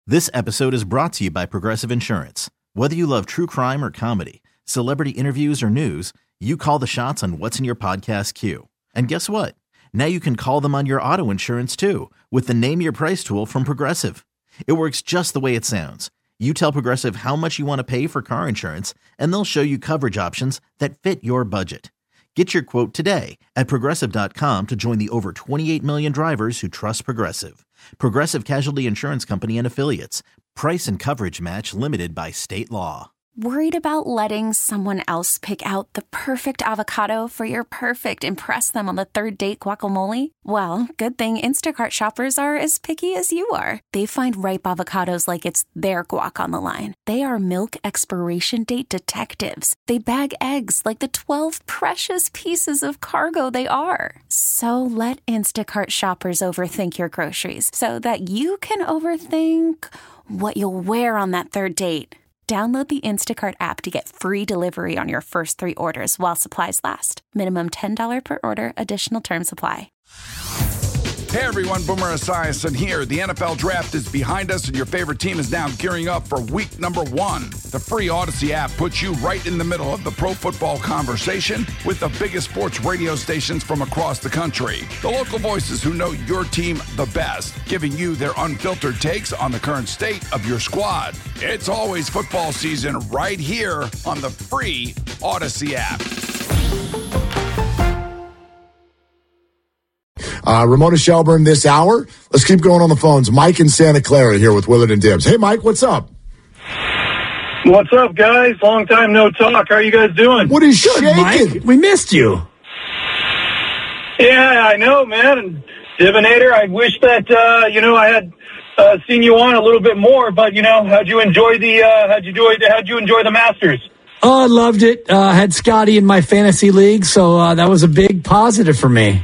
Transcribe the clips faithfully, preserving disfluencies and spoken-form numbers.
This episode is brought to you by Progressive Insurance. Whether you love true crime or comedy, celebrity interviews or news, you call the shots on what's in your podcast queue. And guess what? Now you can call them on your auto insurance too with the Name Your Price tool from Progressive. It works just the way it sounds. You tell Progressive how much you want to pay for car insurance, and they'll show you coverage options that fit your budget. Get your quote today at Progressive dot com to join the over twenty-eight million drivers who trust Progressive. Progressive Casualty Insurance Company and Affiliates. Price and coverage match limited by state law. Worried about letting someone else pick out the perfect avocado for your perfect impress them on the third date guacamole? Well, good thing Instacart shoppers are as picky as you are. They find ripe avocados like it's their guac on the line. They are milk expiration date detectives. They bag eggs like the twelve precious pieces of cargo they are. So let Instacart shoppers overthink your groceries so that you can overthink what you'll wear on that third date. Download the Instacart app to get free delivery on your first three orders while supplies last. Minimum ten dollars per order. Additional terms apply. Hey everyone, Boomer Esiason here. The N F L draft is behind us and your favorite team is now gearing up for week number one. The free Odyssey app puts you right in the middle of the pro football conversation with the biggest sports radio stations from across the country. The local voices who know your team the best, giving you their unfiltered takes on the current state of your squad. It's always football season right here on the free Odyssey app. Uh, Ramona Shelburne this hour. Let's keep going on the phones. Mike in Santa Clara here with Willard and Dibbs. Hey, Mike, what's up? What's up, guys? Long time no talk. How are you guys doing? What is Good, shaking? Mike. We missed you. Yeah, I know, man. And Divinator, I wish that, uh, you know, I had uh, seen you on a little bit more, but, you know, how'd you enjoy the, uh, how'd you enjoy, how'd you enjoy the Masters? Oh, I loved it. Uh, I had Scotty in my fantasy league, so uh, that was a big positive for me.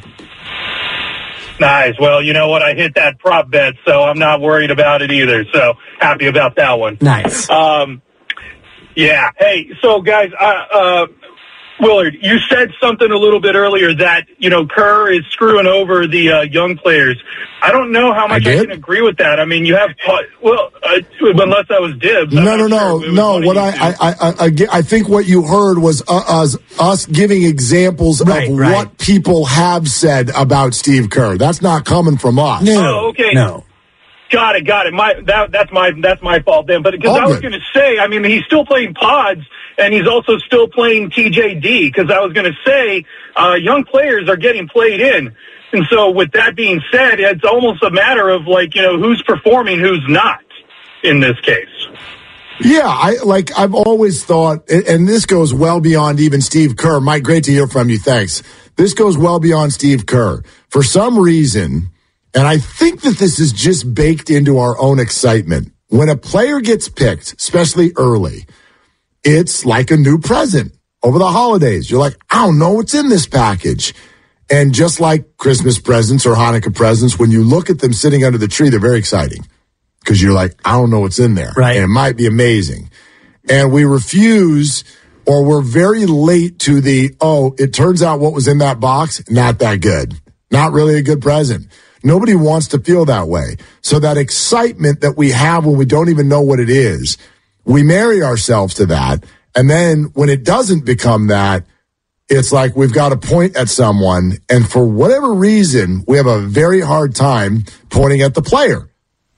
Nice. Well, you know what? I hit that prop bet, so I'm not worried about it either. So happy about that one. Nice. Um, yeah. Hey, so guys, uh, uh, Willard, you said something a little bit earlier that, you know, Kerr is screwing over the uh, young players. I don't know how much I, I can agree with that. I mean, you have, well, uh, unless that was Dibbs. I'm No, no, no, sure no. What I, I, I, I, I think what you heard was uh, us, us giving examples right, of right. what people have said about Steve Kerr. That's not coming from us. No, oh, okay. no. Got it, got it. My that that's my that's my fault then. But because All I was good. going to say, I mean, he's still playing pods, and he's also still playing T J D. Because I was going to say, uh, young players are getting played in, and so with that being said, it's almost a matter of like, you know, who's performing, who's not in this case. Yeah, I like I've always thought, and this goes well beyond even Steve Kerr. Mike, great to hear from you. Thanks. This goes well beyond Steve Kerr. For some reason, and I think that this is just baked into our own excitement. When a player gets picked, especially early, it's like a new present over the holidays. You're like, I don't know what's in this package. And just like Christmas presents or Hanukkah presents, when you look at them sitting under the tree, they're very exciting because you're like, I don't know what's in there. Right. And it might be amazing. And we refuse, or we're very late to the, oh, it turns out what was in that box, not that good. Not really a good present. Nobody wants to feel that way. So that excitement that we have when we don't even know what it is, we marry ourselves to that. And then when it doesn't become that, it's like we've got to point at someone. And for whatever reason, we have a very hard time pointing at the player.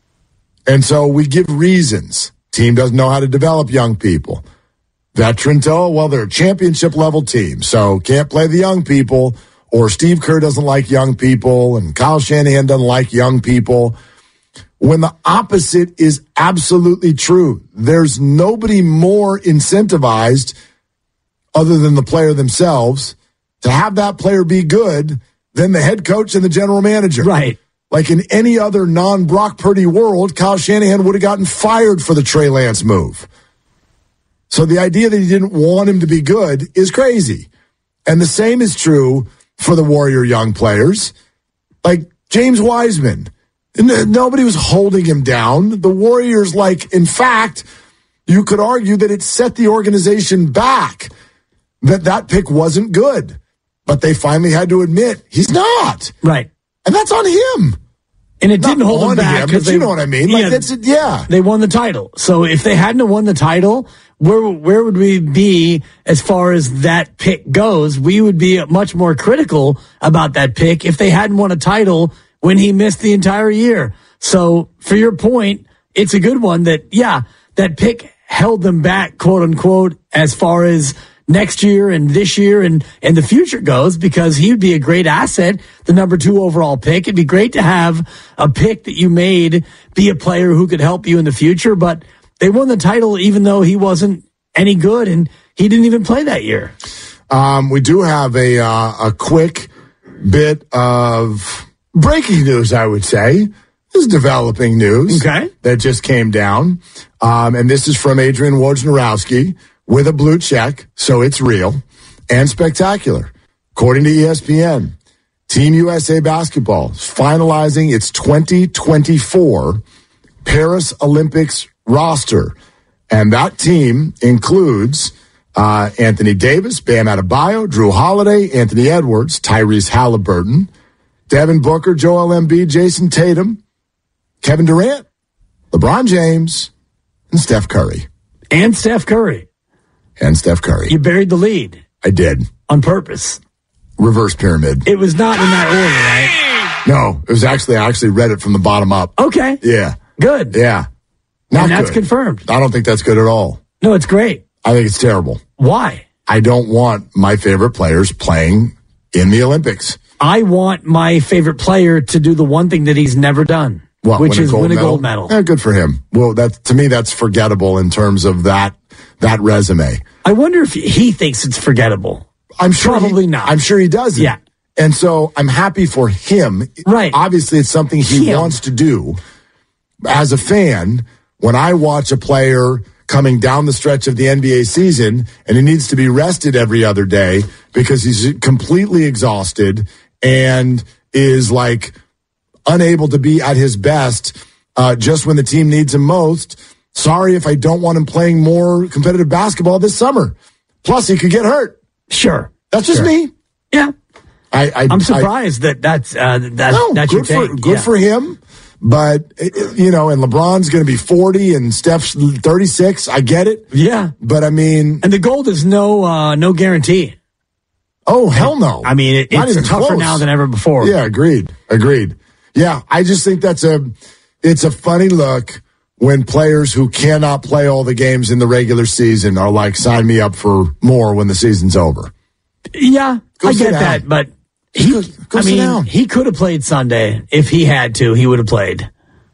And so we give reasons. Team doesn't know how to develop young people. Veterans, oh, well, they're a championship level team, so can't play the young people. Or Steve Kerr doesn't like young people, and Kyle Shanahan doesn't like young people. When the opposite is absolutely true. There's nobody more incentivized other than the player themselves to have that player be good than the head coach and the general manager. Right. Like in any other non-Brock Purdy world, Kyle Shanahan would have gotten fired for the Trey Lance move. So the idea that he didn't want him to be good is crazy. And the same is true for the Warrior young players. Like James Wiseman. Nobody was holding him down. The Warriors, like, in fact, you could argue that it set the organization back, that that pick wasn't good. But they finally had to admit he's not. Right. And that's on him. And it didn't Not hold them on back him, because but you know what I mean. Like yeah, that's it. Yeah. They won the title. So if they hadn't have won the title, where where would we be as far as that pick goes? We would be much more critical about that pick if they hadn't won a title when he missed the entire year. So for your point, it's a good one that, yeah, that pick held them back, quote unquote, as far as next year and this year and, and the future goes, because he would be a great asset, the number two overall pick. It'd be great to have a pick that you made be a player who could help you in the future, but they won the title even though he wasn't any good and he didn't even play that year. Um, we do have a, uh, a quick bit of breaking news, I would say. This is developing news okay. that just came down. Um, and this is from Adrian Wojnarowski with a blue check, so it's real and spectacular. According to E S P N, Team U S A Basketball is finalizing its twenty twenty-four Paris Olympics roster. And that team includes uh, Anthony Davis, Bam Adebayo, Drew Holiday, Anthony Edwards, Tyrese Halliburton, Devin Booker, Joel Embiid, Jason Tatum, Kevin Durant, LeBron James, and Steph Curry. And Steph Curry. And Steph Curry. You buried the lead. I did. On purpose. Reverse pyramid. It was not in that order, right? No, it was actually, I actually read it from the bottom up. Okay. Yeah. Good. Yeah. Not and that's good. confirmed. I don't think that's good at all. No, it's great. I think it's terrible. Why? I don't want my favorite players playing in the Olympics. I want my favorite player to do the one thing that he's never done. What, which win is a win a medal? gold medal. Yeah, good for him. Well, that to me, that's forgettable in terms of that that resume. I wonder if he thinks it's forgettable. I'm sure Probably he, not. I'm sure he doesn't. Yeah. And so I'm happy for him. Right. Obviously, it's something he him. wants to do. As a fan, when I watch a player coming down the stretch of the N B A season and he needs to be rested every other day because he's completely exhausted and is like unable to be at his best uh, just when the team needs him most. Sorry if I don't want him playing more competitive basketball this summer. Plus, he could get hurt. Sure. That's just sure. me. Yeah. I, I, I'm surprised I, that that's, uh, that, no, that's good your for, take. Good yeah. for him. But, you know, and LeBron's going to be forty and Steph's thirty-six. I get it. Yeah. But, I mean. And the gold is no uh, no guarantee. Oh, hell no. I mean, it, it's tougher close. now than ever before. Yeah, agreed. Agreed. Yeah, I just think that's a, it's a funny look when players who cannot play all the games in the regular season are like, sign me up for more when the season's over. Yeah, Go I sit get down. that, but he, go, go I sit mean, down. he could have played Sunday if he had to. He would have played,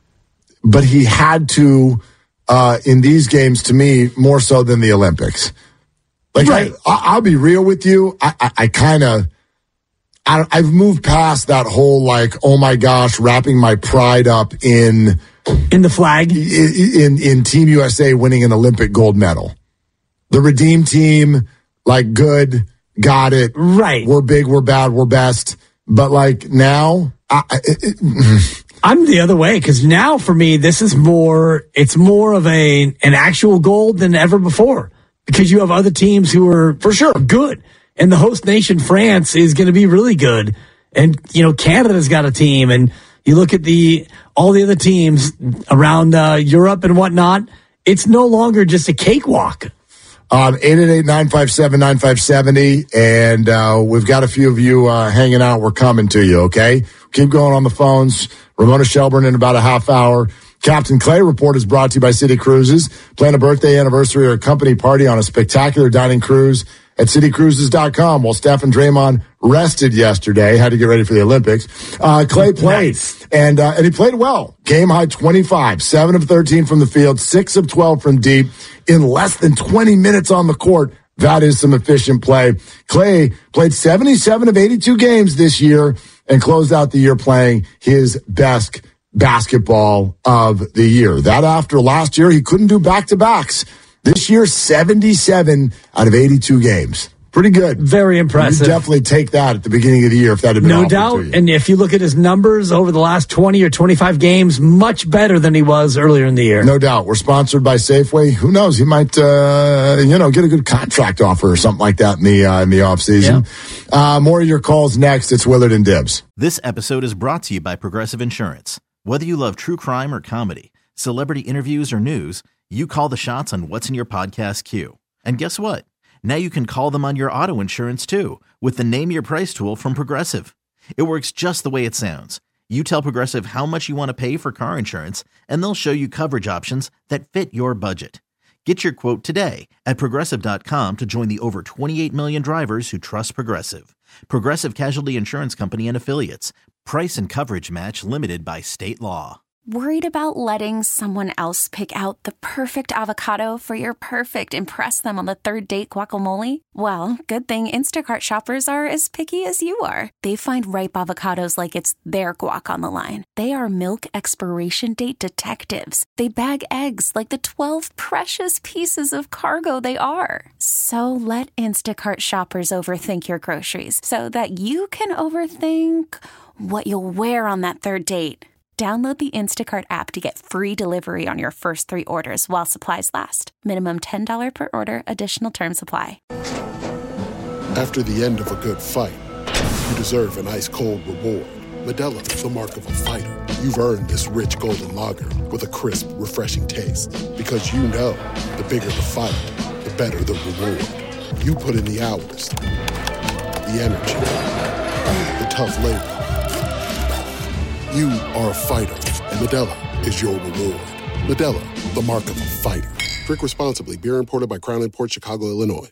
but he had to uh, in these games. To me, more so than the Olympics. Like right. I, I'll be real with you. I, I, I kind of, I've moved past that whole like, oh my gosh, wrapping my pride up in in the flag in in, in Team U S A winning an Olympic gold medal. The Redeem team, like, good. Got it. Right. We're big, we're bad, we're best. But, like, now, I, it, it, I'm the other way because now for me, this is more, it's more of a an actual gold than ever before because you have other teams who are for sure good. And the host nation, France, is going to be really good. And, you know, Canada's got a team. And you look at the all the other teams around uh, Europe and whatnot, it's no longer just a cakewalk. Um, eight eight eight, nine five seven, nine five seven zero. And uh, we've got a few of you uh, hanging out. We're coming to you, okay? Keep going on the phones. Ramona Shelburne in about a half hour. Captain Clay report is brought to you by City Cruises. Plan a birthday, anniversary, or a company party on a spectacular dining cruise at city cruises dot com. While Steph and Draymond rested yesterday, had to get ready for the Olympics. Uh, Clay played, nice. and uh, and he played well. Game high twenty-five, seven of thirteen from the field, six of twelve from deep in less than twenty minutes on the court. That is some efficient play. Clay played seventy-seven of eighty-two games this year and closed out the year playing his best basketball of the year. That after last year, he couldn't do back-to-backs. This year, seventy-seven out of eighty-two games. Pretty good. Very impressive. You definitely take that at the beginning of the year if that had been no offered doubt. to you. And if you look at his numbers over the last twenty or twenty-five games, much better than he was earlier in the year. No doubt. We're sponsored by Safeway. Who knows? He might, uh, you know, get a good contract offer or something like that in the, uh, in the offseason. Yeah. Uh, more of your calls next. It's Willard and Dibs. This episode is brought to you by Progressive Insurance. Whether you love true crime or comedy, celebrity interviews or news, you call the shots on what's in your podcast queue. And guess what? Now you can call them on your auto insurance too with the Name Your Price tool from Progressive. It works just the way it sounds. You tell Progressive how much you want to pay for car insurance, and they'll show you coverage options that fit your budget. Get your quote today at Progressive dot com to join the over twenty-eight million drivers who trust Progressive. Progressive Casualty Insurance Company and Affiliates. Price and coverage match limited by state law. Worried about letting someone else pick out the perfect avocado for your perfect impress them on the third date guacamole? Well, good thing Instacart shoppers are as picky as you are. They find ripe avocados like it's their guac on the line. They are milk expiration date detectives. They bag eggs like the twelve precious pieces of cargo they are. So let Instacart shoppers overthink your groceries so that you can overthink what you'll wear on that third date. Download the Instacart app to get free delivery on your first three orders while supplies last. Minimum ten dollars per order. Additional terms apply. After the end of a good fight, you deserve an ice-cold reward. Modelo is the mark of a fighter. You've earned this rich golden lager with a crisp, refreshing taste. Because you know, the bigger the fight, the better the reward. You put in the hours, the energy, the tough labor. You are a fighter, and Modelo is your reward. Modelo, the mark of a fighter. Drink responsibly. Beer imported by Crown Imports, Chicago, Illinois.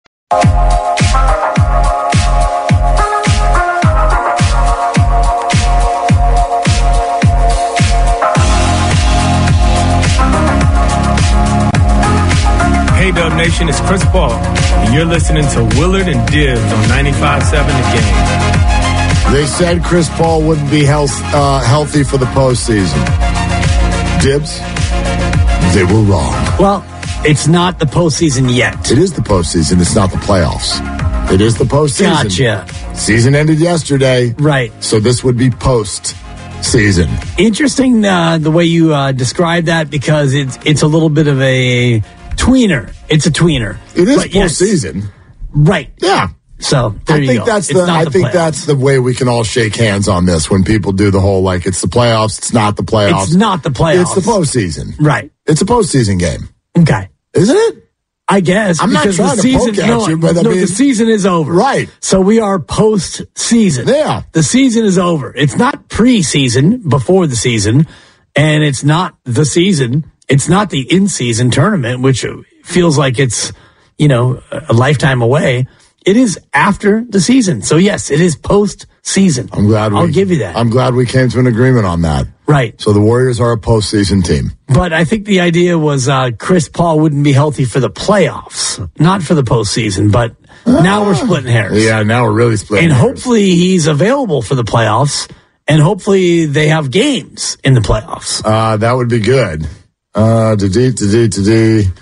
Hey, Dub Nation, it's Chris Paul, and you're listening to Willard and Dibs on ninety-five point seven The Game. They said Chris Paul wouldn't be health, uh, healthy for the postseason. Dibs, they were wrong. Well, it's not the postseason yet. It is the postseason. It's not the playoffs. It is the postseason. Gotcha. Season ended yesterday. Right. So this would be post-season. Interesting uh, the way you uh, describe that, because it's it's a little bit of a tweener. It's a tweener. It is but postseason. Yes. Right. Yeah. So there I you think go. that's It's the. not I the think playoffs. that's the way we can all shake hands on this. When people do the whole like it's the playoffs, it's not the playoffs. It's not the playoffs. It's the postseason. Right. It's a postseason game, Okay. isn't it? I guess. I'm not because trying the to season, poke at no, you, but I no, mean- the season is over. Right. So we are post-season. Yeah. The season is over. It's not pre-season, before the season, and it's not the season. It's not the in-season tournament, which feels like it's, you know, a lifetime away. It is after the season. So, yes, it is post-season. I'm glad. We, I'll give you that. I'm glad we came to an agreement on that. Right. So the Warriors are a postseason team. But I think the idea was uh, Chris Paul wouldn't be healthy for the playoffs, not for the postseason. But uh, now we're splitting hairs. Yeah, now we're really splitting And hairs. hopefully he's available for the playoffs, and hopefully they have games in the playoffs. Uh, that would be good. Uh, today, today, today.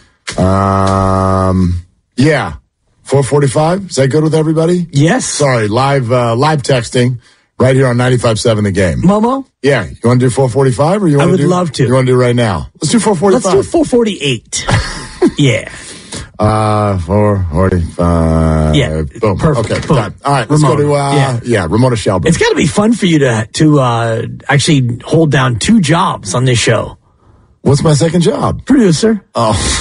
Um, yeah. four forty-five. Is that good with everybody? Yes. Sorry, live uh, live texting right here on ninety-five point seven The Game. Momo? Yeah. You want to do four forty-five or you I want to would do? love to. You want to do right now? Let's do four forty-five. Let's do four forty-eight. Yeah. Uh, four forty-five. Yeah. Boom. Perfect. Okay. Boom. Done. All right. Let's Ramona. go to, uh, Yeah. yeah, Ramona Shelburne. It's got to be fun for you to, to uh, actually hold down two jobs on this show. What's my second job? Producer. Oh,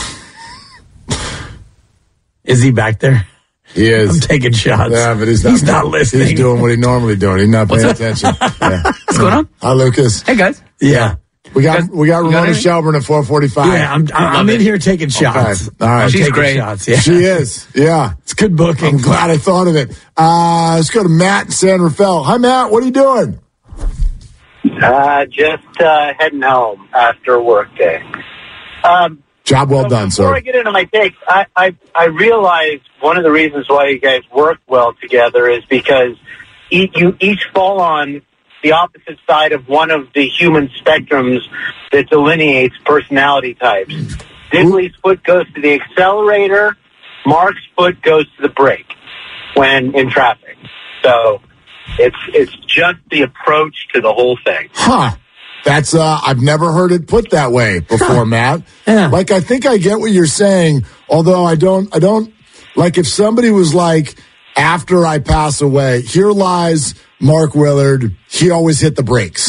Is he back there? he is. I'm taking shots. Yeah, but he's not. He's not listening. He's doing what he's normally doing. He's not paying attention. Yeah. What's going on? Hi, Lucas. Hey, guys. Yeah. We got Guys, we got you got Ramona anything? Shelburne at four forty-five. Yeah, I'm, I'm, I'm in here taking shots. Okay. All right. I'm She's taking great. Shots. Yeah. She is. Yeah. It's good booking. I'm glad I thought of it. Uh, let's go to Matt in San Rafael. Hi, Matt. What are you doing? Uh, just uh, heading home after a work day. Um, Job well so done, before sir. I get into my takes, I, I, I realize one of the reasons why you guys work well together is because each, you each fall on the opposite side of one of the human spectrums that delineates personality types. Dibley's foot goes to the accelerator. Mark's foot goes to the brake when in traffic. So it's it's just the approach to the whole thing. Huh. That's, uh, I've never heard it put that way before, Matt. Yeah. Like, I think I get what you're saying, although I don't, I don't, like, if somebody was like, after I pass away, here lies Mark Willard, he always hit the brakes.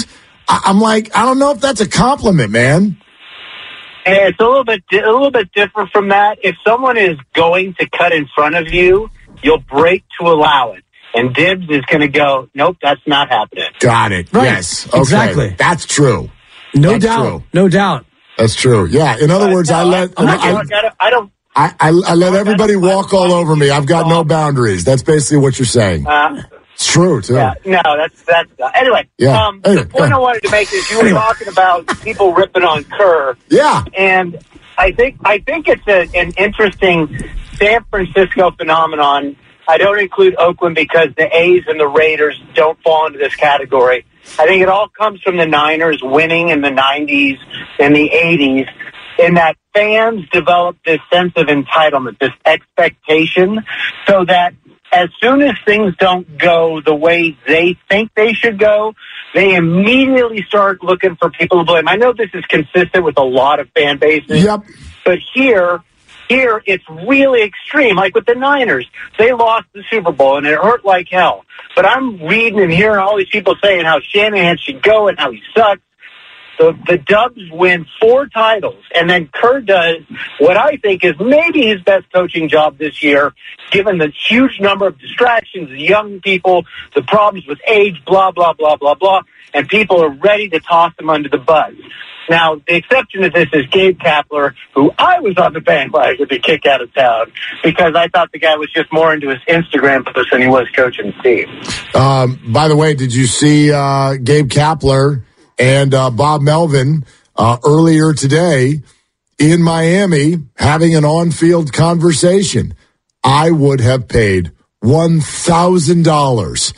I, I'm like, I don't know if that's a compliment, man. It's a little bit a little bit different from that. If someone is going to cut in front of you, you'll break to allow it. And Dibs is going to go, nope, that's not happening. Got it. Right. Yes. Okay. Exactly. That's true. No that's doubt. True. No doubt. That's true. Yeah. In other But words, no, I let I'm not, I, I, don't, I don't. I, I, I let everybody walk all over me. I've got no boundaries. That's basically what you're saying. Uh, it's true too. Yeah, no, that's that's uh, anyway. Yeah. Um, Anyway, the point yeah. I wanted to make is you were Anyway. talking about people ripping on Kerr. Yeah. And I think I think it's a, an interesting San Francisco phenomenon. I don't include Oakland because the A's and the Raiders don't fall into this category. I think it all comes from the Niners winning in the nineties and the eighties, in that fans developed this sense of entitlement, this expectation, so that as soon as things don't go the way they think they should go, they immediately start looking for people to blame. I know this is consistent with a lot of fan bases, Yep. but here, here it's really extreme. Like with the Niners, they lost the Super Bowl and it hurt like hell. But I'm reading and hearing all these people saying how Shanahan should go and how he sucks. So the Dubs win four titles, and then Kerr does what I think is maybe his best coaching job this year, given the huge number of distractions, the young people, the problems with age, blah, blah, blah, blah, blah, and people are ready to toss him under the bus. Now, the exception to this is Gabe Kapler, who I was on the bandwagon to kick out of town because I thought the guy was just more into his Instagram posts than he was coaching the team. Um, by the way, did you see uh, Gabe Kapler and uh, Bob Melvin uh, earlier today in Miami having an on-field conversation? I would have paid one thousand dollars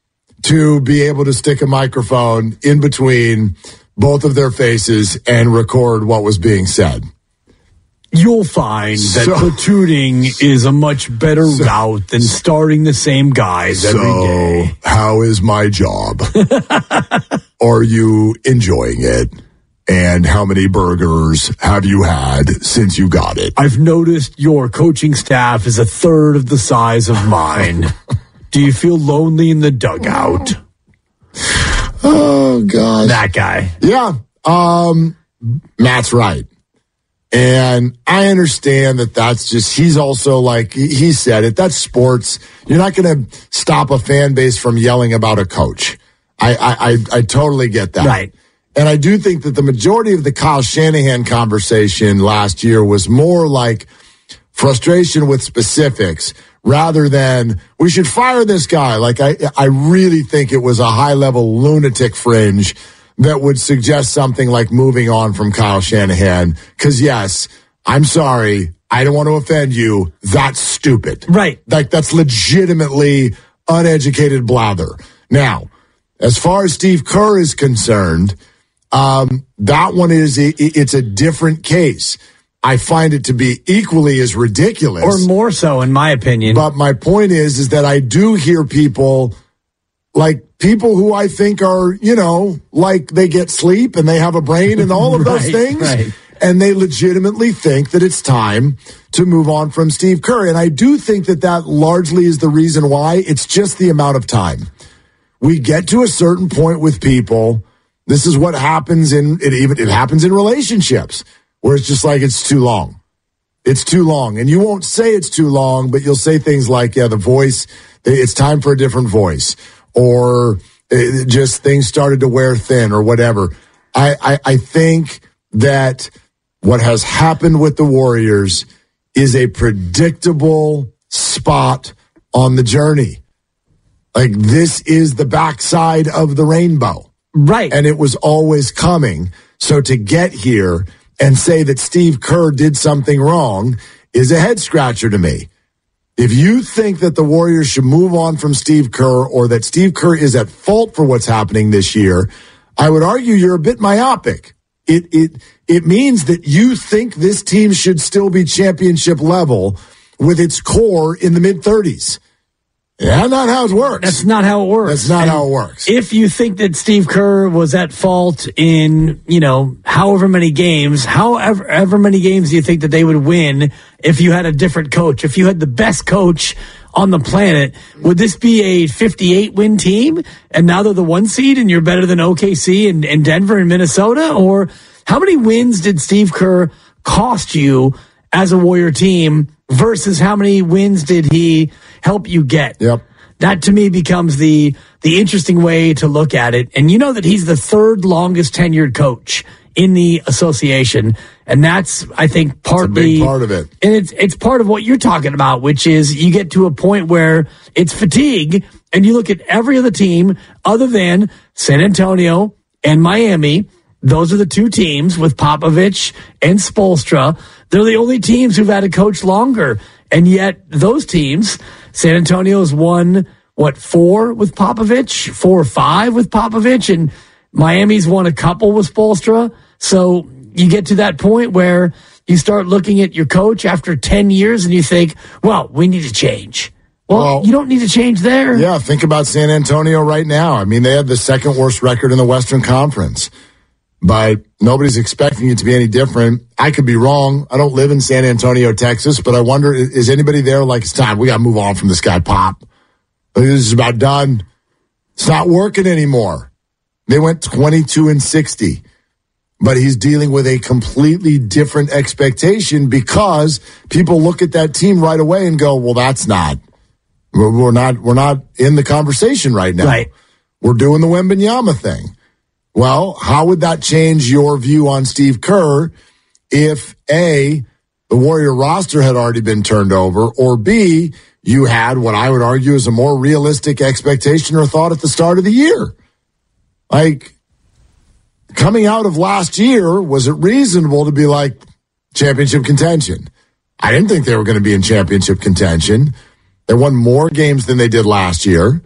to be able to stick a microphone in between both of their faces and record what was being said. You'll find that So- platooning is a much better So- route than starting the same guys every day. So, how is my job? Are you enjoying it? And how many burgers have you had since you got it? I've noticed your coaching staff is a third of the size of mine. Do you feel lonely in the dugout? Oh, gosh. That guy. Yeah. Um, Matt's right. And I understand that that's just, he's also like, he he said it, that's sports. You're not going to stop a fan base from yelling about a coach. I, I, I, I totally get that. Right. And I do think that the majority of the Kyle Shanahan conversation last year was more like frustration with specifics rather than we should fire this guy. Like I, I really think it was a high level lunatic fringe that would suggest something like moving on from Kyle Shanahan. Cause yes, I'm sorry. I don't want to offend you. That's stupid. Right. Like that's legitimately uneducated blather. Now, as far as Steve Kerr is concerned, um, that one is, it, it's a different case. I find it to be equally as ridiculous. Or more so, in my opinion. But my point is, is that I do hear people, like people who I think are, you know, like they get sleep and they have a brain and all of those Right, things. right. And they legitimately think that it's time to move on from Steve Kerr. And I do think that that largely is the reason why. It's just the amount of time. We get to a certain point with people. This is what happens in, it even, it happens in relationships where it's just like, it's too long. It's too long. And you won't say it's too long, but you'll say things like, yeah, the voice, it's time for a different voice, or it just things started to wear thin or whatever. I, I, I think that what has happened with the Warriors is a predictable spot on the journey. Like this is the backside of the rainbow. Right. And it was always coming. So to get here and say that Steve Kerr did something wrong is a head scratcher to me. If you think that the Warriors should move on from Steve Kerr or that Steve Kerr is at fault for what's happening this year, I would argue you're a bit myopic. It, it, it means that you think this team should still be championship level with its core in the mid thirties. Yeah, not how it works. That's not how it works. That's not And how it works. If you think that Steve Kerr was at fault in, you know, however many games, however ever many games do you think that they would win if you had a different coach? If you had the best coach on the planet, would this be a fifty-eight win team? And now they're the one seed and you're better than O K C and, and Denver and Minnesota? Or how many wins did Steve Kerr cost you as a Warrior team versus how many wins did he help you get? Yep. That to me becomes the the interesting way to look at it. And you know that he's the third longest tenured coach in the association. And that's, I think, partly that's a big part of it. And it's it's part of what you're talking about, which is you get to a point where it's fatigue and you look at every other team other than San Antonio and Miami. Those are the two teams with Popovich and Spoelstra. They're the only teams who've had a coach longer. And yet those teams, San Antonio's won, what, four with Popovich, four or five with Popovich, and Miami's won a couple with Spoelstra. So you get to that point where you start looking at your coach after ten years and you think, well, we need to change. Well, well, you don't need to change there. Yeah, think about San Antonio right now. I mean, they have the second worst record in the Western Conference, but nobody's expecting it to be any different. I could be wrong. I don't live in San Antonio, Texas, but I wonder, is anybody there like, it's time, we got to move on from this guy, Pop. This is about done. It's not working anymore. They went twenty-two and sixty, but he's dealing with a completely different expectation because people look at that team right away and go, well, that's not, we're not, we're not in the conversation right now. Right. We're doing the Wembanyama thing. Well, how would that change your view on Steve Kerr if A, the Warrior roster had already been turned over, or B, you had what I would argue is a more realistic expectation or thought at the start of the year? Like, coming out of last year, was it reasonable to be like championship contention? I didn't think they were going to be in championship contention. They won more games than they did last year.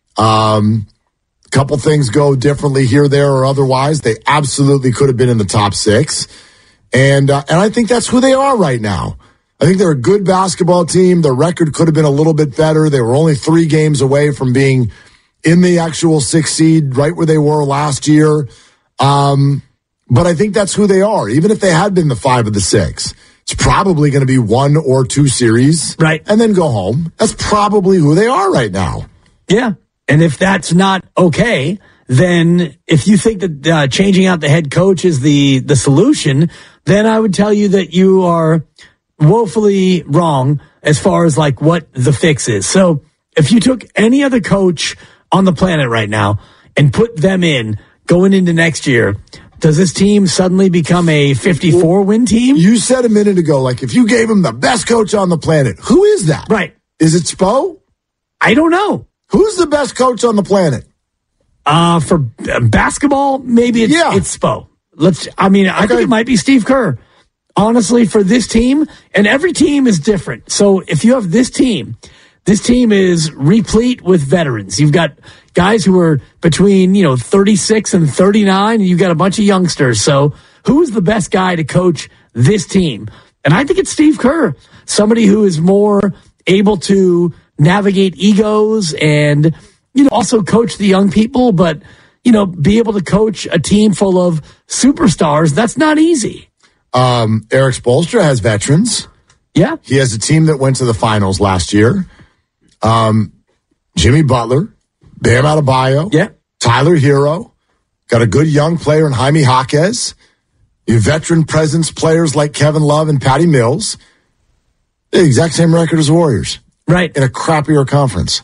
Um, a couple things go differently here, there, or otherwise. They absolutely could have been in the top six. And, uh, and I think that's who they are right now. I think they're a good basketball team. Their record could have been a little bit better. They were only three games away from being in the actual sixth seed, right where they were last year. Um, but I think that's who they are. Even if they had been the five of the six, it's probably going to be one or two series. Right. And then go home. That's probably who they are right now. Yeah. And if that's not okay, then if you think that uh, changing out the head coach is the, the solution, then I would tell you that you are woefully wrong as far as like what the fix is. So if you took any other coach on the planet right now and put them in going into next year, does this team suddenly become a fifty-four win team? You said a minute ago, like if you gave him the best coach on the planet, who is that? Right. Is it Spo? I don't know. Who's the best coach on the planet? Uh, for basketball, maybe it's, yeah. it's Spo. Let's, I mean, I okay. think it might be Steve Kerr. Honestly, for this team, and every team is different. So if you have this team, this team is replete with veterans. You've got guys who are between, you know, thirty-six and thirty-nine, and you've got a bunch of youngsters. So who is the best guy to coach this team? And I think it's Steve Kerr, somebody who is more able to navigate egos and, you know, also coach the young people, but, you know, be able to coach a team full of superstars. That's not easy. Um, Eric Spoelstra has veterans. Yeah. He has a team that went to the finals last year. Um, Jimmy Butler, Bam Adebayo, yeah. Tyler Hero, got a good young player in Jaime Jaquez. You veteran presence players like Kevin Love and Patty Mills. The exact same record as the Warriors. Right. In a crappier conference.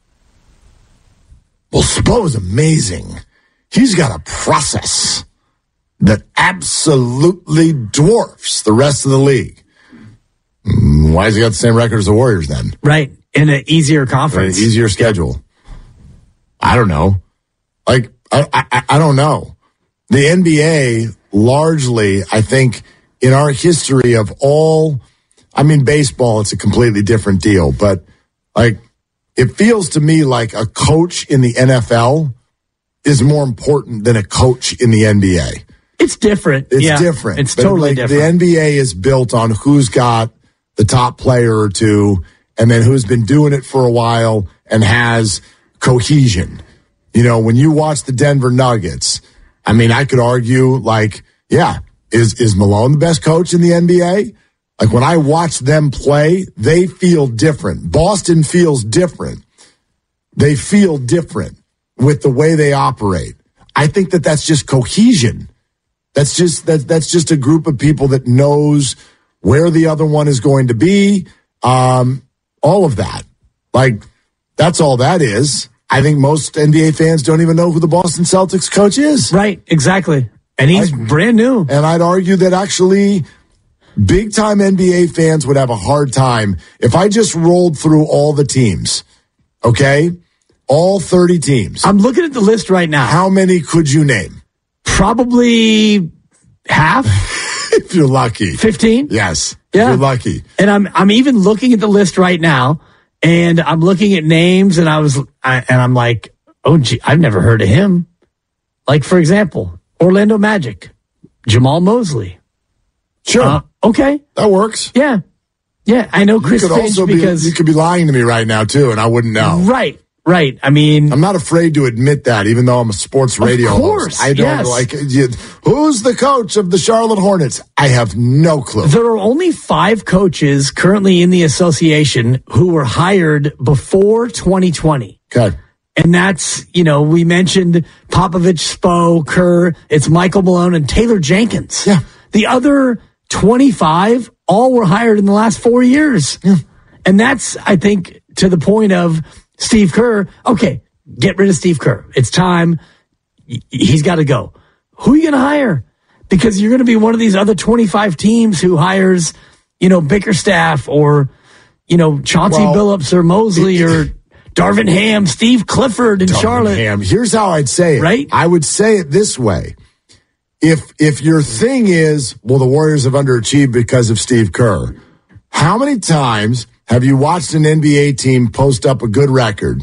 Well, Spo is amazing. He's got a process that absolutely dwarfs the rest of the league. Why has he got the same record as the Warriors then? Right. In an easier conference. An easier schedule. I don't know. Like, I, I, I don't know. The N B A, largely, I think, in our history of all, I mean, baseball, it's a completely different deal, but like, it feels to me like a coach in the N F L is more important than a coach in the N B A. It's different. It's yeah, different. It's but totally like different. The N B A is built on who's got the top player or two, and then who's been doing it for a while and has cohesion. You know, when you watch the Denver Nuggets, I mean, I could argue, like, yeah, is is Malone the best coach in the N B A? Like when I watch them play, they feel different. Boston feels different. They feel different with the way they operate. I think that that's just cohesion. That's just that that's just a group of people that knows where the other one is going to be. Um, all of that. Like, that's all that is. I think most N B A fans don't even know who the Boston Celtics coach is. Right, exactly. And he's I, brand new. And I'd argue that actually big-time N B A fans would have a hard time if I just rolled through all the teams, okay? All thirty teams. I'm looking at the list right now. How many could you name? Probably half. If you're lucky. fifteen? Yes. Yeah. If you're lucky. And I'm I'm even looking at the list right now, and I'm looking at names, and I was I, and I'm like, oh, gee, I've never heard of him. Like, for example, Orlando Magic, Jamal Mosley. Sure. Uh, okay. That works. Yeah. Yeah, I know Chris you could Finch also because... Be, you could be lying to me right now, too, and I wouldn't know. Right. Right. I mean, I'm not afraid to admit that, even though I'm a sports radio of course, host. I don't yes. like you, who's the coach of the Charlotte Hornets? I have no clue. There are only five coaches currently in the association who were hired before twenty twenty. Okay. And that's, you know, we mentioned Popovich, Spo, Kerr, it's Michael Malone and Taylor Jenkins. Yeah. The other twenty-five all were hired in the last four years. Yeah. And that's, I think, to the point of Steve Kerr. Okay, get rid of Steve Kerr. It's time. He's got to go. Who are you going to hire? Because you're going to be one of these other twenty-five teams who hires, you know, Bickerstaff or, you know, Chauncey well, Billups or Mosley it, or Darvin Ham, Steve Clifford in Darvin Charlotte. Ham. Here's how I'd say it. Right? I would say it this way. If if your thing is, well, the Warriors have underachieved because of Steve Kerr, how many times have you watched an N B A team post up a good record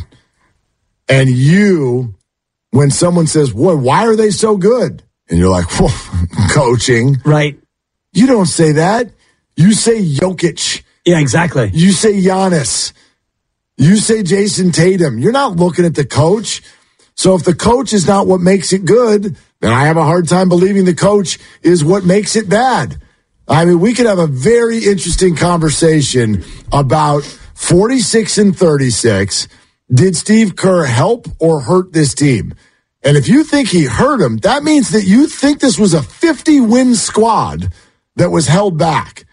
and you, when someone says, boy, why are they so good? And you're like, well, coaching. Right. You don't say that. You say Jokic. Yeah, exactly. You say Giannis. You say Jason Tatum. You're not looking at the coach. So if the coach is not what makes it good, then I have a hard time believing the coach is what makes it bad. I mean, we could have a very interesting conversation about forty-six and thirty-six. Did Steve Kerr help or hurt this team? And if you think he hurt him, that means that you think this was a fifty-win squad that was held back.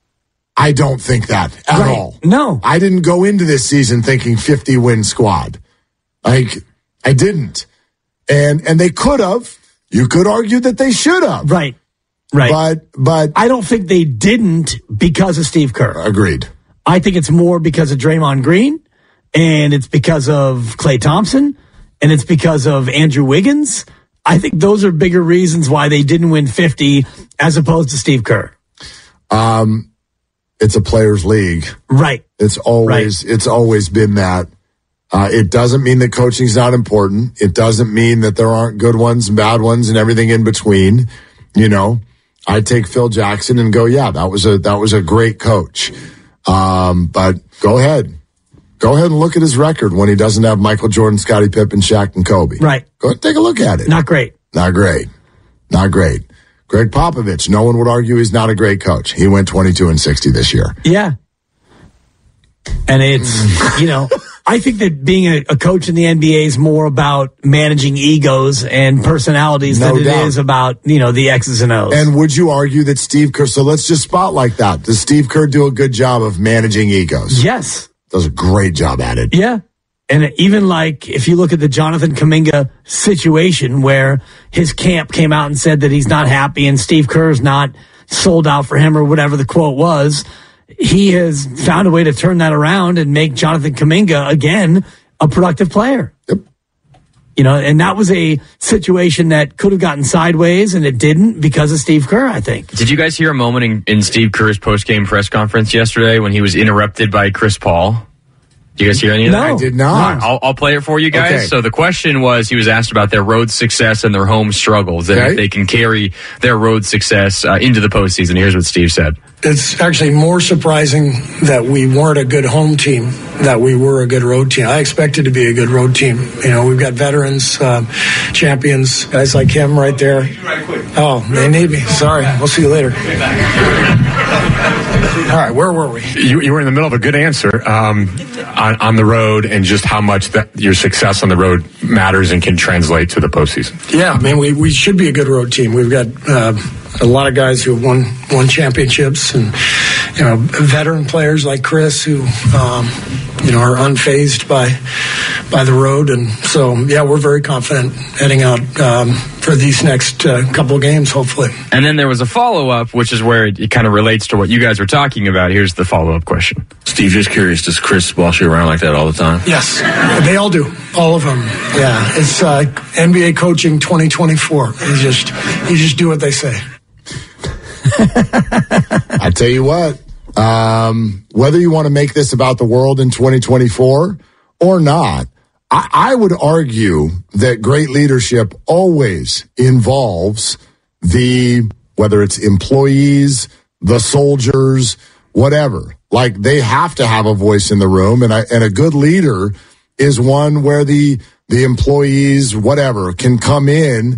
I don't think that at right. all. No. I didn't go into this season thinking fifty-win squad. Like, I didn't. And and they could have. You could argue that they should have. Right. Right. But but I don't think they didn't because of Steve Kerr. Agreed. I think it's more because of Draymond Green, and it's because of Klay Thompson, and it's because of Andrew Wiggins. I think those are bigger reasons why they didn't win fifty as opposed to Steve Kerr. Um, it's a players' league. Right. It's always right. It's always been that. Uh, it doesn't mean that coaching's not important. It doesn't mean that there aren't good ones and bad ones and everything in between. You know, I take Phil Jackson and go, yeah, that was a that was a great coach. Um, but go ahead. Go ahead and look at his record when he doesn't have Michael Jordan, Scottie Pippen, Shaq, and Kobe. Right. Go ahead and take a look at it. Not great. Not great. Not great. Greg Popovich, no one would argue he's not a great coach. He went twenty-two and sixty this year. Yeah. And it's, you know, I think that being a, a coach in the N B A is more about managing egos and personalities no than doubt. it is about, you know, the X's and O's. And would you argue that Steve Kerr, so let's just spotlight that. Does Steve Kerr do a good job of managing egos? Yes. Does a great job at it. Yeah. And even like, if you look at the Jonathan Kuminga situation where his camp came out and said that he's not happy and Steve Kerr's not sold out for him or whatever the quote was, he has found a way to turn that around and make Jonathan Kuminga, again, a productive player. Yep. You know, and that was a situation that could have gotten sideways, and it didn't because of Steve Kerr, I think. Did you guys hear a moment in, in Steve Kerr's post-game press conference yesterday when he was interrupted by Chris Paul? Did you guys hear any of no, that? I did not. I'll, I'll play it for you guys. Okay. So the question was, he was asked about their road success and their home struggles, and Okay. if they can carry their road success uh, into the postseason. Here's what Steve said. It's actually more surprising that we weren't a good home team, that we were a good road team. I expected to be a good road team. You know, we've got veterans, um, champions, guys like him right there. Oh, they need me. Sorry. We'll see you later. All right, where were we? You, you were in the middle of a good answer um, on, on the road and just how much that your success on the road matters and can translate to the postseason. Yeah, I mean, we, we should be a good road team. We've got uh, a lot of guys who have won won championships, and you know, veteran players like Chris who um, you know are unfazed by by the road, and so yeah, we're very confident heading out um, for these next uh, couple of games, hopefully. And then there was a follow-up, which is where it, it kind of relates to what you guys were talking about. Here's the follow-up question. Steve, just curious, does Chris boss you around like that all the time? Yes, they all do. All of them. Yeah, it's uh, N B A coaching twenty twenty-four. You just, you just do what they say. I tell you what, um, whether you want to make this about the world in twenty twenty-four or not, I, I would argue that great leadership always involves the, whether it's employees, the soldiers, whatever. Like, they have to have a voice in the room, and I, and a good leader is one where the the employees, whatever, can come in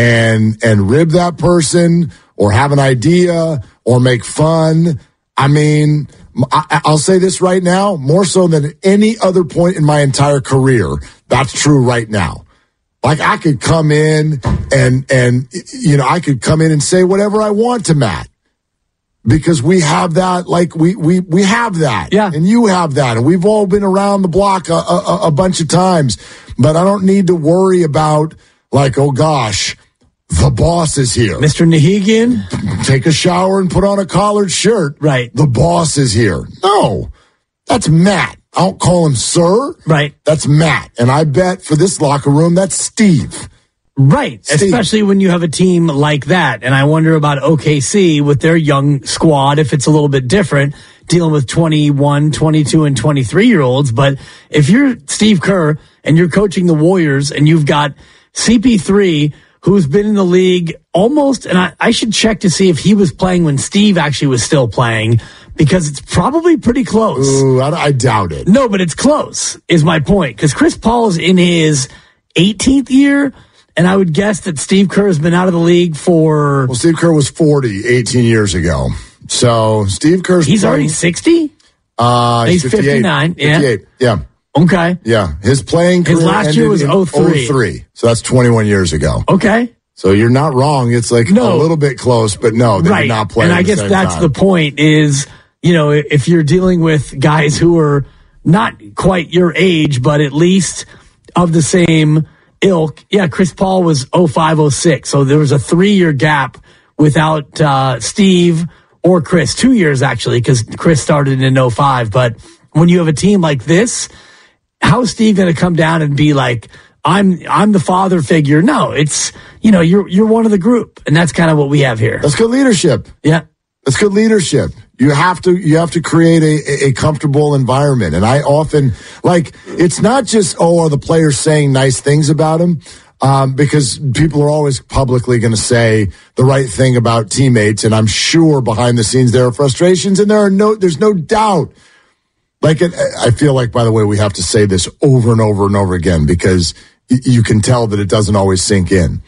and and rib that person or have an idea or make fun. I mean, I, I'll say this right now, more so than at any other point in my entire career, that's true right now. Like, I could come in and, and you know, I could come in and say whatever I want to Matt. Because we have that, like, we, we, we have that. Yeah. And you have that. And we've all been around the block a, a, a bunch of times. But I don't need to worry about, like, oh, gosh, the boss is here. Mister Nahigian? Take a shower and put on a collared shirt. Right. The boss is here. No, that's Matt. I don't call him sir. Right. That's Matt. And I bet for this locker room, that's Steve. Right, Steve. Especially when you have a team like that. And I wonder about O K C with their young squad, if it's a little bit different, dealing with twenty-one, twenty-two, and twenty-three-year-olds. But if you're Steve Kerr and you're coaching the Warriors and you've got C P three, who's been in the league almost, and I, I should check to see if he was playing when Steve actually was still playing, because it's probably pretty close. Ooh, I, I doubt it. No, but it's close, is my point. Because Chris Paul is in his eighteenth year, and I would guess that Steve Kerr has been out of the league for... Well, Steve Kerr was forty eighteen years ago. So Steve Kerr's... He's playing, already sixty? Uh, he's fifty-nine. Yeah. fifty-eight, yeah. Okay. Yeah. His playing career His last year was oh three. oh three. So that's twenty-one years ago. Okay. So you're not wrong. It's like no. a little bit close, but no, they right. did not play. And at I the guess same that's time. the point is, you know, if you're dealing with guys who are not quite your age, but at least of the same ilk. Yeah, Chris Paul was oh five, oh six. So there was a three-year gap without uh, Steve or Chris. Two years, actually, because Chris started in oh five. But when you have a team like this, how is Steve going to come down and be like, I'm I'm the father figure? No, it's, you know, you're you're one of the group, and that's kind of what we have here. That's good leadership. Yeah, that's good leadership. You have to you have to create a, a comfortable environment, and I often like it's not just oh are the players saying nice things about him, um, because people are always publicly going to say the right thing about teammates, and I'm sure behind the scenes there are frustrations, and there are no there's no doubt. Like, I feel like, by the way, we have to say this over and over and over again because you can tell that it doesn't always sink in.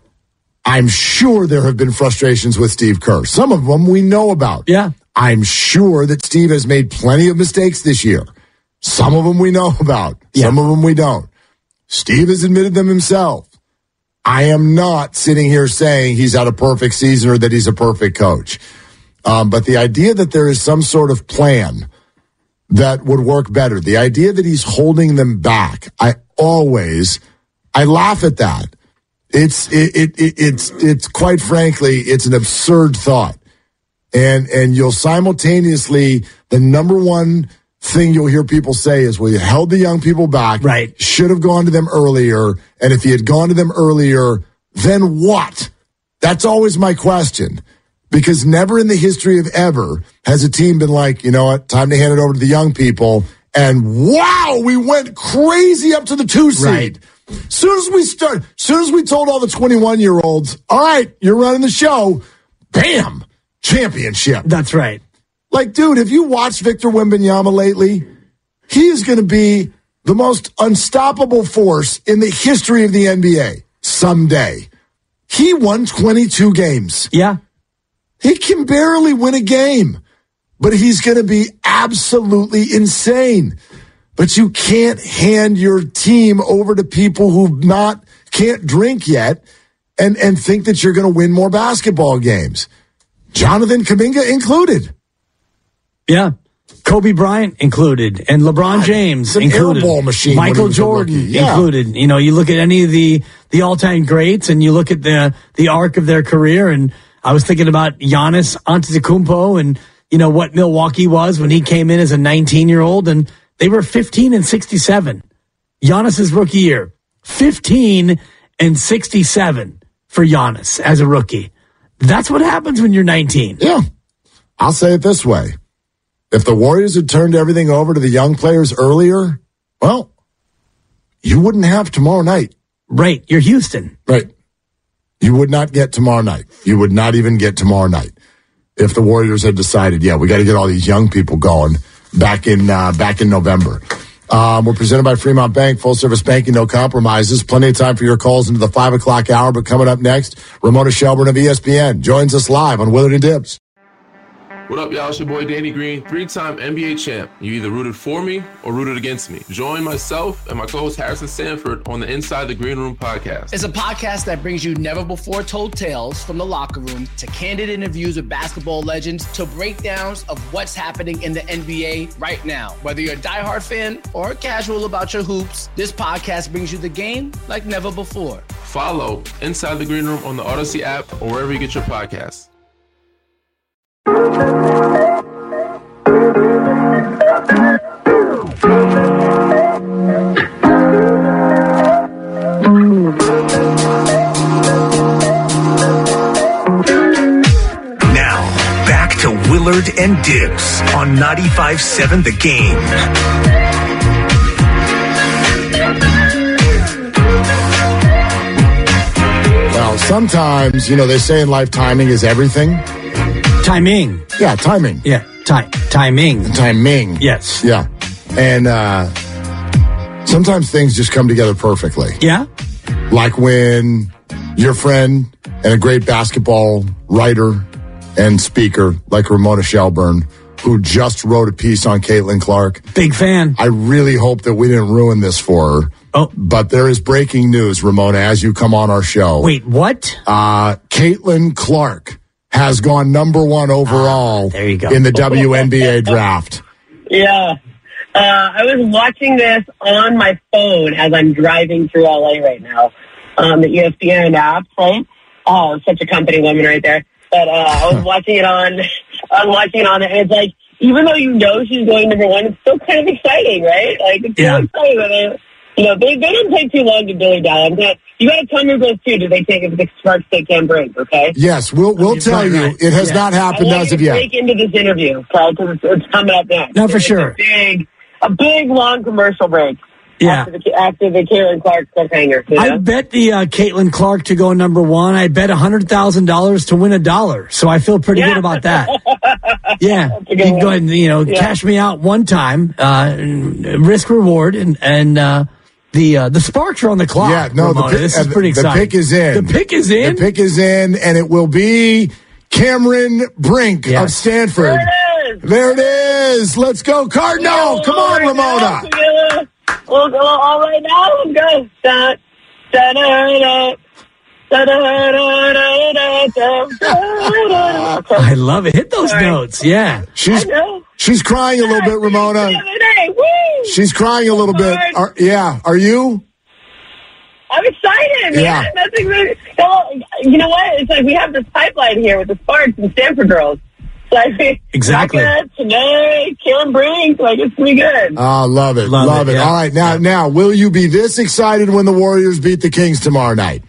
I'm sure there have been frustrations with Steve Kerr. Some of them we know about. Yeah. I'm sure that Steve has made plenty of mistakes this year. Some of them we know about. Yeah. Some of them we don't. Steve has admitted them himself. I am not sitting here saying he's had a perfect season or that he's a perfect coach. Um, but the idea that there is some sort of plan that would work better, the idea that he's holding them back, I always, I laugh at that. It's, it, it, it, it's, it's quite frankly, it's an absurd thought. And, and you'll simultaneously, the number one thing you'll hear people say is, well, you held the young people back. Right. Should have gone to them earlier. And if he had gone to them earlier, then what? That's always my question. Because never in the history of ever has a team been like, you know what, time to hand it over to the young people. And wow, we went crazy up to the two seed. Right. Soon as we start, soon as we told all the twenty-one year olds, all right, you're running the show, bam, championship. That's right. Like, dude, have you watched Victor Wembanyama lately? He is going to be the most unstoppable force in the history of the N B A someday. He won twenty-two games. Yeah. He can barely win a game. but he's going to be absolutely insane. But you can't hand your team over to people who not can't drink yet and, and think that you're going to win more basketball games. Jonathan Kuminga included. Yeah. Kobe Bryant included, and LeBron God, James an included. Airball machine Michael Jordan yeah. included. You know, you look at any of the, the all-time greats, and you look at the the arc of their career, and I was thinking about Giannis Antetokounmpo and, you know, what Milwaukee was when he came in as a nineteen-year-old, and they were fifteen and sixty-seven. Giannis's rookie year, fifteen and sixty-seven for Giannis as a rookie. That's what happens when you're nineteen. Yeah. I'll say it this way. If the Warriors had turned everything over to the young players earlier, well, you wouldn't have tomorrow night. Right. You're Houston. Right. You would not get tomorrow night. You would not even get tomorrow night if the Warriors had decided, yeah, we got to get all these young people going back in uh, back in November. Um, we're presented by Fremont Bank, full-service banking, no compromises. Plenty of time for your calls into the five o'clock hour, but coming up next, Ramona Shelburne of E S P N joins us live on Willard and Dibs. What up, y'all? It's your boy Danny Green, three-time N B A champ. You either rooted for me or rooted against me. Join myself and my co-host Harrison Sanford on the Inside the Green Room podcast. It's a podcast that brings you never-before-told tales from the locker room to candid interviews with basketball legends to breakdowns of what's happening in the N B A right now. Whether you're a diehard fan or casual about your hoops, this podcast brings you the game like never before. Follow Inside the Green Room on the Odyssey app or wherever you get your podcasts. Now, back to Willard and Dibs on ninety-five seven The Game. Well, sometimes, you know, they say in life timing is everything. Timing. Yeah, timing. Yeah, ti- timing. Timing. Yes. Yeah. And uh, sometimes things just come together perfectly. Yeah. Like when your friend and a great basketball writer and speaker like Ramona Shelburne, who just wrote a piece on Caitlin Clark. Big fan. I really hope that we didn't ruin this for her. Oh. But there is breaking news, Ramona, as you come on our show. Wait, what? Uh, Caitlin Clark has gone number one overall ah, there you go. in the W N B A draft. Yeah. Uh, I was watching this on my phone as I'm driving through L A right now on the E S P N app, right? Oh, such a company woman right there. But uh, I was watching it on, I was watching it on it, and it's like, even though you know she's going number one, it's still kind of exciting, right? Like, it's yeah. so exciting when they, you know, they, they didn't take too long to dilly down. You got to tell me those two. Do they take if the Sparks they can break? Okay. Yes, we'll we'll tell you. Right. It has yeah. not happened I want as of to yet. break into this interview, okay? Because it's, it's coming up next. No, for it's sure. A big, a big long commercial break. Yeah. After the, after the Caitlin Clark cliffhanger. You know? I bet the uh, Caitlin Clark to go number one. I bet one hundred thousand dollars to win a dollar. So I feel pretty yeah. good about that. Yeah. You can go ahead and, you know, yeah. cash me out one time, uh, risk reward, and, and, uh, The uh, the Sparks are on the clock. Yeah, no, the pick, this is pretty the exciting. pick is in. The pick is in. The pick is in, and it will be Cameron Brink yes. of Stanford. There it is. There it is. Let's go, Cardinal. Yeah, Come on, Ramona. Yeah. We'll go all right now. Let's go. Da, da, da, da. Da, da, da, da, da, da, da. I love it. Hit those Sorry. notes. Yeah. She's she's crying a little bit, Ramona. Woo! She's crying a little bit. Are, yeah. Are you? I'm excited, man. Yeah. That's exciting. You know what? It's like we have this pipeline here with the Sparks and Stanford girls. Like, exactly. Tonight, Cameron Brink, like it's pretty good. Oh, love it, love, love it. it. Yeah. All right, now, yeah. now, will you be this excited when the Warriors beat the Kings tomorrow night?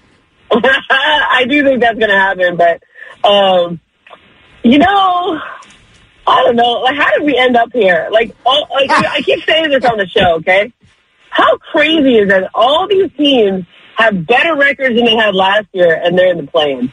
I do think that's going to happen, but um, you know, I don't know. Like, how did we end up here? Like, all, like I keep saying this on the show. Okay, how crazy is that? All these teams have better records than they had last year, and they're in the play-in.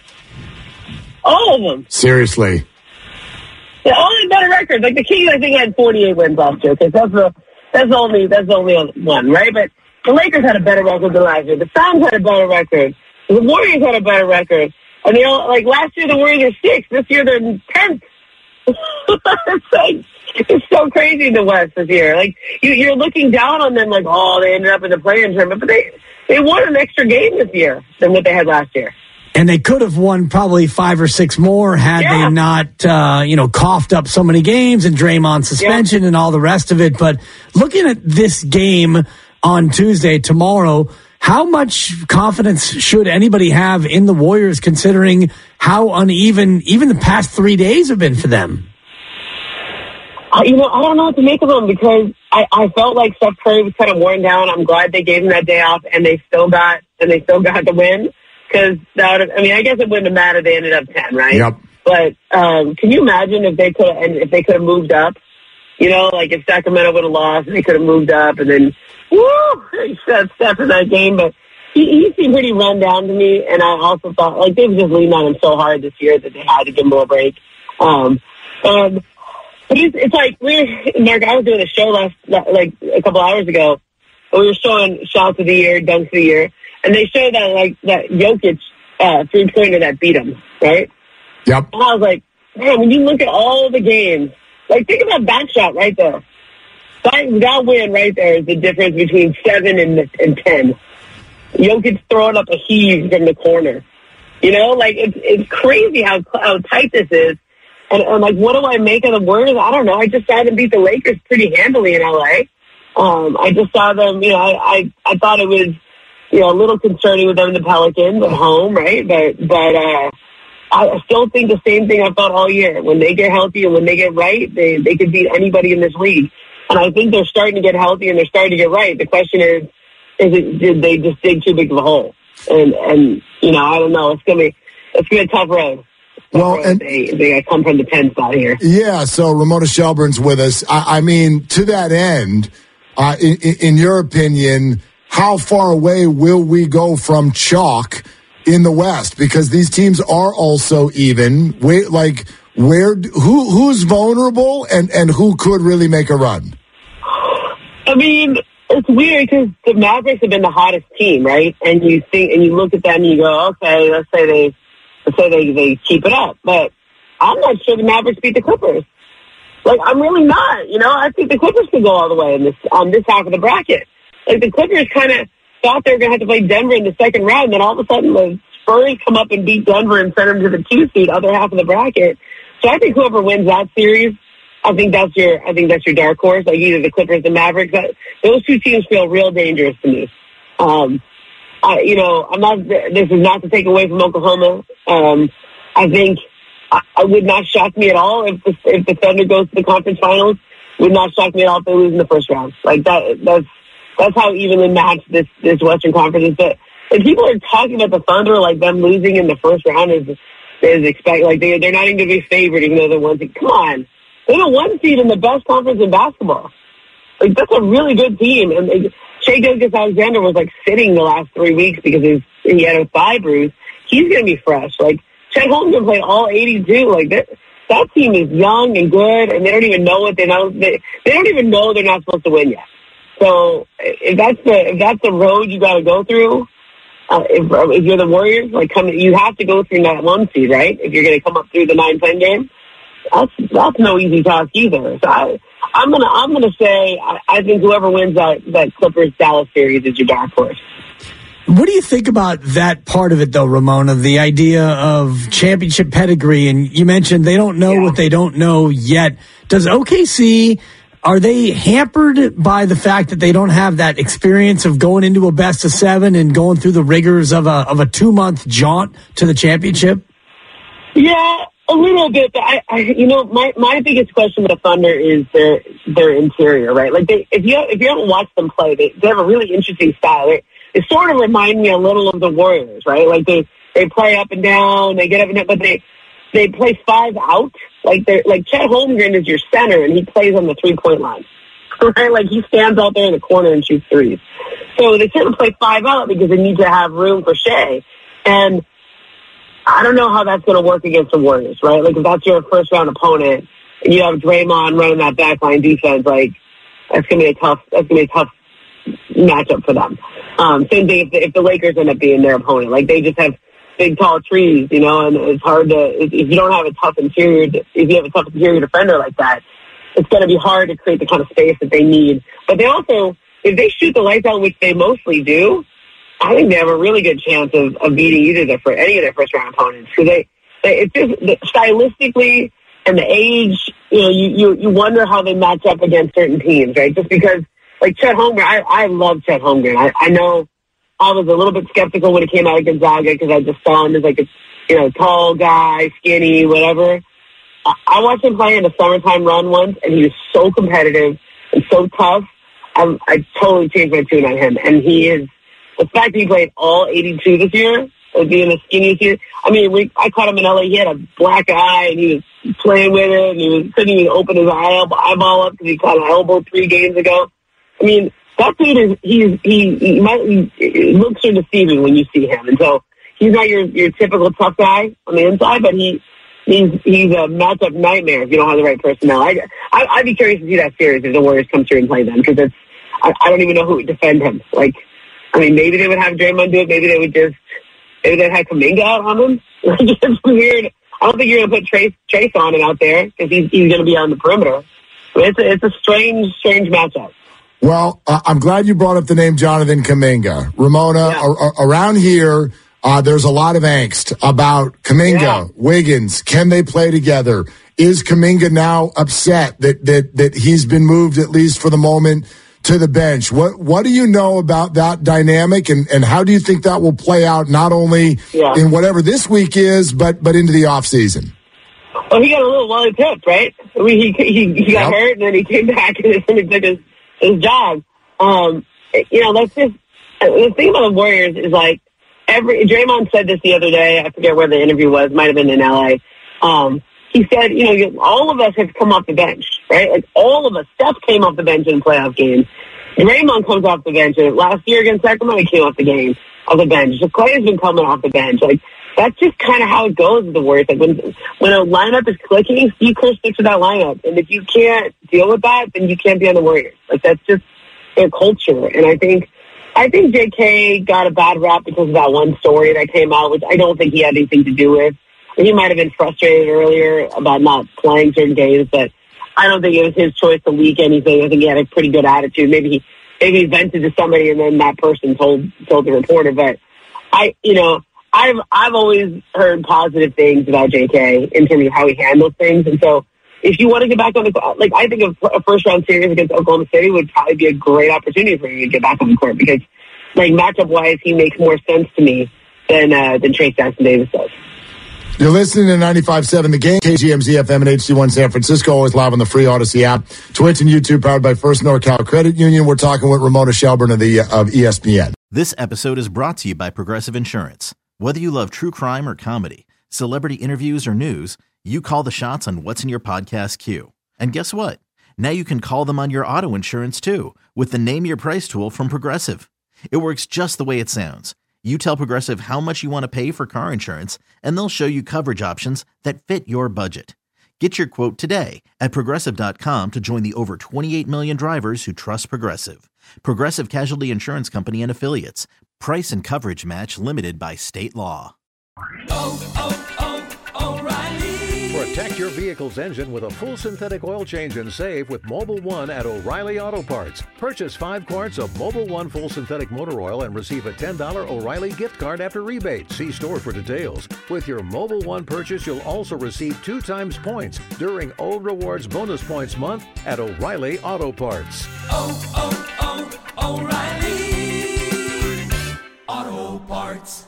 All of them. Seriously. Yeah, all have better records. Like the Kings, I think had forty-eight wins last year. Okay, so that's the that's the only that's the only one, right? But the Lakers had a better record than last year. The Suns had a better record. The Warriors had a better record. And they all like last year the Warriors are sixth. This year they're tenth. it's like, it's so crazy in the West this year. Like, you, you're looking down on them like, oh, they ended up in the play-in tournament, but they, they won an extra game this year than what they had last year. And they could have won probably five or six more had yeah. they not, uh, you know, coughed up so many games and Draymond suspension yeah. and all the rest of it. But looking at this game on Tuesday, tomorrow, how much confidence should anybody have in the Warriors considering how uneven even the past three days have been for them? Uh, you know, I don't know what to make of them because I, I felt like Steph Curry was kind of worn down. I'm glad they gave him that day off and they still got and they still got the win. Because that would, I mean, I guess it wouldn't have mattered. They ended up ten, right? Yep. But um, can you imagine if they could and if they could have moved up? You know, like if Sacramento would have lost, they could have moved up, and then woo, he said Steph in that game. But he, he seemed pretty run down to me, and I also thought like they've just leaned on him so hard this year that they had to give him a break. Um, and but it's, it's like we, Mark, I was doing a show last like a couple hours ago, and we were showing shots of the year, dunks of the year. And they showed that, like, that Jokic uh, three-pointer that beat him, right? Yep. And I was like, man, when you look at all the games, like, think about that shot right there. That, that win right there is the difference between seven and, and ten. Jokic throwing up a heave from the corner. You know, like, it's it's crazy how how tight this is. And, and, like, what do I make of the Warriors? I don't know. I just saw them beat the Lakers pretty handily in L A. Um, I just saw them, you know, I, I, I thought it was, you know, a little concerning with them in the Pelicans at home, right? But but uh, I still think the same thing I felt all year. When they get healthy and when they get right, they, they could beat anybody in this league. And I think they're starting to get healthy and they're starting to get right. The question is, is it, did they just dig too big of a hole? And, and you know, I don't know. It's going to be it's gonna be a tough road. Well, road. and they, they come from the ten spot here. Yeah, so Ramona Shelburne's with us. I, I mean, to that end, uh, in, in your opinion, how far away will we go from chalk in the West? Because these teams are also even. Wait, like where? Who who's vulnerable and, and who could really make a run? I mean, it's weird because the Mavericks have been the hottest team, right? And you think and you look at them and you go, okay, let's say they let's say they, they keep it up, but I'm not sure the Mavericks beat the Clippers. Like I'm really not. You know, I think the Clippers could go all the way in this on this half of the bracket. Like, the Clippers kind of thought they were going to have to play Denver in the second round, and then all of a sudden the Spurs come up and beat Denver and send them to the two seed, other half of the bracket. So I think whoever wins that series, I think that's your, I think that's your dark horse. Like either the Clippers and Mavericks. That, those two teams feel real dangerous to me. Um, I, you know, I'm not. This is not to take away from Oklahoma. Um, I think I, I would not shock me at all if the, if the Thunder goes to the conference finals. Would not shock me at all if they lose in the first round. Like that. That's. That's how evenly matched this, this Western Conference is. But if people are talking about the Thunder like them losing in the first round is is expect like they they're not even going to be favored even though they're one seed. Come on, they're the one seed in the best conference in basketball. Like that's a really good team. And like, Shai Gilgeous-Alexander was like sitting the last three weeks because his, he had a thigh bruise. He's going to be fresh. Like Chet Holmgren played all eighty-two. Like that that team is young and good, and they don't even know what they know. They they don't even know they're not supposed to win yet. So if that's the if that's the road you got to go through, uh, if if you're the Warriors, like come you have to go through that one seed, right? If you're going to come up through the nine ten game, that's that's no easy task either. So I, I'm gonna I'm gonna say I, I think whoever wins that that Clippers Dallas series is your dark horse. What do you think about that part of it, though, Ramona? The idea of championship pedigree, and you mentioned they don't know yeah. what they don't know yet. Does O K C? Are they hampered by the fact that they don't have that experience of going into a best of seven and going through the rigors of a of a two month jaunt to the championship? Yeah, a little bit. But I, I, you know, my, my biggest question with the Thunder is their their interior, right? Like they, if you if you haven't watched them play, they, they have a really interesting style. They, they sort of remind me a little of the Warriors, right? Like they they play up and down, they get up and down, but they they play five out. Like they're like Chet Holmgren is your center, and he plays on the three point line, right? Like he stands out there in the corner and shoots threes. So they tend to play five out because they need to have room for Shai. And I don't know how that's going to work against the Warriors, right? Like if that's your first round opponent, and you have Draymond running that backline defense, like that's going to be a tough. That's going to be a tough matchup for them. Um, same thing if the, if the Lakers end up being their opponent, like they just have. big, tall trees, you know, and it's hard to, if you don't have a tough interior, if you have a tough interior defender like that, it's going to be hard to create the kind of space that they need. But they also, if they shoot the lights out, which they mostly do, I think they have a really good chance of, of beating either their, for any of their first-round opponents. Because they, they, it's just, the, stylistically and the age, you know, you, you, you wonder how they match up against certain teams, right? Just because, like, Chet Holmgren, I, I love Chet Holmgren. I, I know I was a little bit skeptical when it came out of Gonzaga because I just saw him as, like, a, you know, tall guy, skinny, whatever. I, I watched him play in a summertime run once, and he was so competitive and so tough. I, I totally changed my tune on him, and he is, the fact that he played all eighty-two this year, of being the skinniest year. I mean, we, I caught him in L A. He had a black eye, and he was playing with it, and he was, couldn't even open his eye, eyeball up because he caught an elbow three games ago. I mean, that dude is, he's, he, he might, he looks are deceiving when you see him. And so he's not your, your typical tough guy on the inside, but he, he's, he's a matchup nightmare if you don't have the right personnel. I, I, I'd be curious to see that series if the Warriors come through and play them, because it's, I, I don't even know who would defend him. Like, I mean, maybe they would have Draymond do it. Maybe they would just, maybe they'd have Kuminga out on him. It's weird. I don't think you're going to put Trace, Trace on it out there because he's, he's going to be on the perimeter. I mean, it's a, it's a strange, strange matchup. Well, uh, I'm glad you brought up the name Jonathan Kuminga. Ramona, yeah. a- a- around here, uh, there's a lot of angst about Kuminga, yeah. Wiggins. Can they play together? Is Kuminga now upset that, that, that he's been moved, at least for the moment, to the bench? What what do you know about that dynamic, and, and how do you think that will play out not only yeah. in whatever this week is, but, but into the offseason? Well, he got a little Wally Pipp, right? I mean, he, he, he got yep. hurt, and then he came back and he took his his job. Um, you know, that's just the thing about the Warriors is like every Draymond said this the other day. I forget where the interview was. Might have been in L A. Um, he said, you know, all of us have come off the bench, right? Like all of us. Steph came off the bench in playoff games. Draymond comes off the bench. And last year against Sacramento, he came off the game off the bench. So Clay's been coming off the bench. Like that's just kind of how it goes with the Warriors. Like when when a lineup is clicking, Steve Kerr sticks with that lineup, and if you can't deal with that, then you can't be on the Warriors. Like that's just their culture. And I think I think J K got a bad rap because of that one story that came out, which I don't think he had anything to do with. He might have been frustrated earlier about not playing certain games, but I don't think it was his choice to leak anything. I think he had a pretty good attitude. Maybe he maybe he vented to somebody, and then that person told told the reporter. But I, you know. I've I've always heard positive things about J K in terms of how he handles things, and so if you want to get back on the like, I think a first round series against Oklahoma City would probably be a great opportunity for you to get back on the court because, like matchup wise, he makes more sense to me than uh, than Trace Jackson Davis does. You're listening to ninety-five point seven The Game, K G M Z F M and H D one San Francisco, always live on the free Odyssey app, Twitch and YouTube, powered by First NorCal Credit Union. We're talking with Ramona Shelburne of the of E S P N. This episode is brought to you by Progressive Insurance. Whether you love true crime or comedy, celebrity interviews or news, you call the shots on what's in your podcast queue. And guess what? Now you can call them on your auto insurance too with the Name Your Price tool from Progressive. It works just the way it sounds. You tell Progressive how much you want to pay for car insurance, and they'll show you coverage options that fit your budget. Get your quote today at Progressive dot com to join the over twenty-eight million drivers who trust Progressive. Progressive Casualty Insurance Company and Affiliates. Price and coverage match limited by state law. Oh, oh, oh, O'Reilly. Protect your vehicle's engine with a full synthetic oil change and save with Mobil one at O'Reilly Auto Parts. Purchase five quarts of Mobil one full synthetic motor oil and receive a ten dollars O'Reilly gift card after rebate. See store for details. With your Mobil one purchase, you'll also receive two times points during O Rewards Bonus Points Month at O'Reilly Auto Parts. Oh, oh, oh, O'Reilly Auto Parts.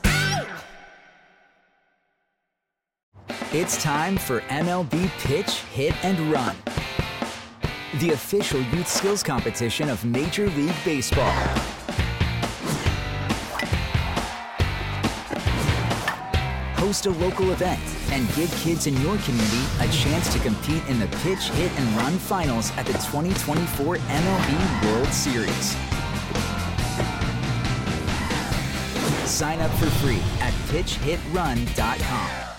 It's time for M L B Pitch, Hit, and Run, the official youth skills competition of Major League Baseball. Host a local event and give kids in your community a chance to compete in the Pitch, Hit, and Run finals at the twenty twenty-four M L B World Series. Sign up for free at pitch hit run dot com.